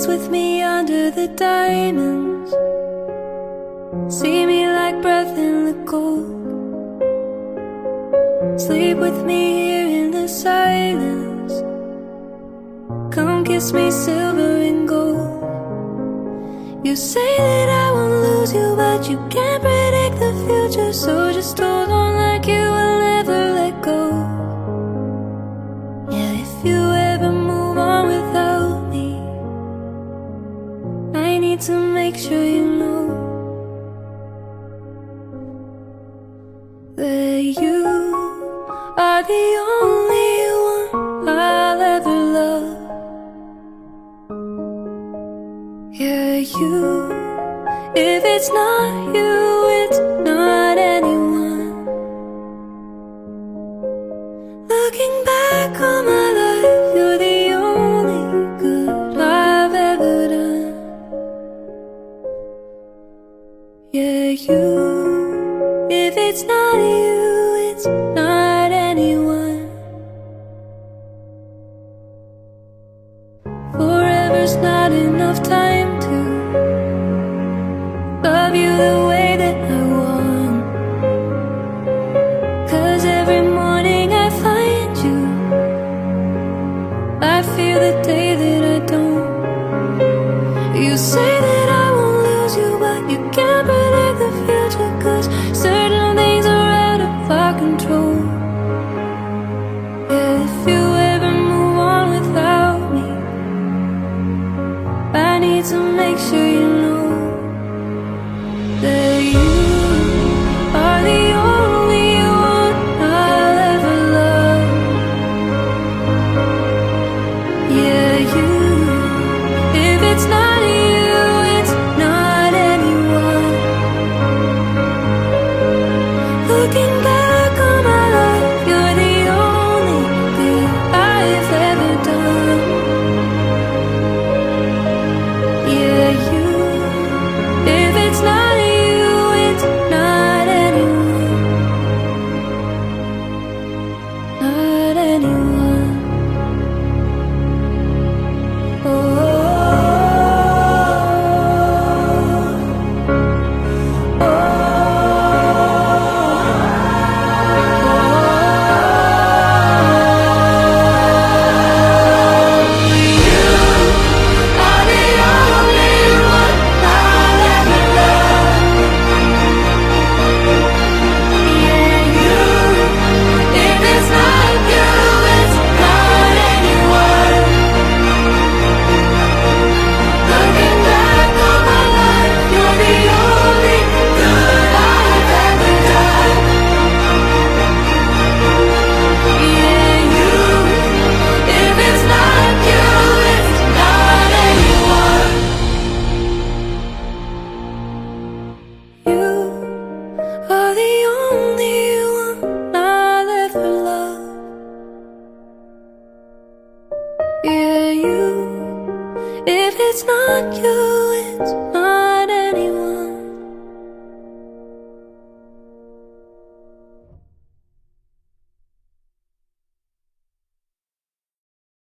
dance with me under the diamonds. See me like breath in the cold. Sleep with me here in the silence. Come kiss me silver and gold. You say that I won't lose you, but you can't predict the future. So just hold on like you will never let go. Yeah, if you ever move on without me, I need to make sure you know that you are the only one I'll ever love. Yeah, you. If it's not you, it's not anyone. Looking back on my life, you're the only good I've ever done. Yeah, you. If it's not you, it's not anyone. Forever's not enough time to love you the way that I want. 'Cause every morning I find you, I fear the day that I don't. You say that I won't lose you, but you can't predict the future. 'Cause certain things are out of our control. Yeah, if you ever move on without me, I need to make sure you know that you are the only one I'll ever love. Yeah, you. If it's not you, it's not anyone. Looking back on my life, you're the only thing I've ever done. Yeah, you. If it's not you, it's not anyone. Not anyone. Oh, if it's not you, it's not anyone.